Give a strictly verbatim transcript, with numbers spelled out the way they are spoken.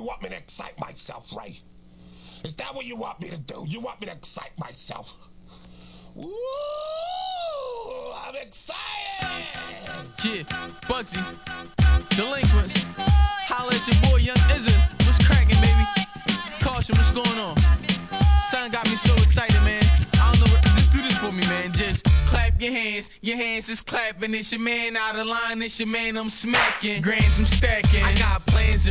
want me to excite myself, right? Is that what you want me to do? You want me to excite myself? Woo! I'm excited! Yeah, Bugsy, Delinquents, holla at your boy Young Izza. What's cracking, baby? Caution, what's going on? Son got me so excited, man. I don't know what, just do this for me, man. Just clap your hands, your hands is clapping. It's your man out of line, it's your man I'm smacking. Grands I'm stacking. I got plans